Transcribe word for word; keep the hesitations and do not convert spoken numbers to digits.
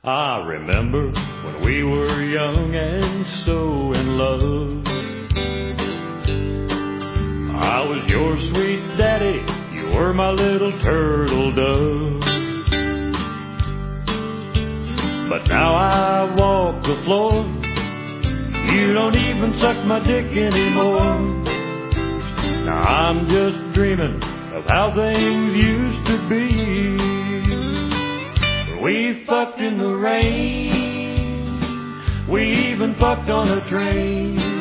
I remember when we were young and so in love. I was your sweet daddy, you were my little turtle dove. But now I walk the floor, you don't even suck my dick anymore. Now I'm just dreaming of how things used to be. We fucked in the rain, we even fucked on a train.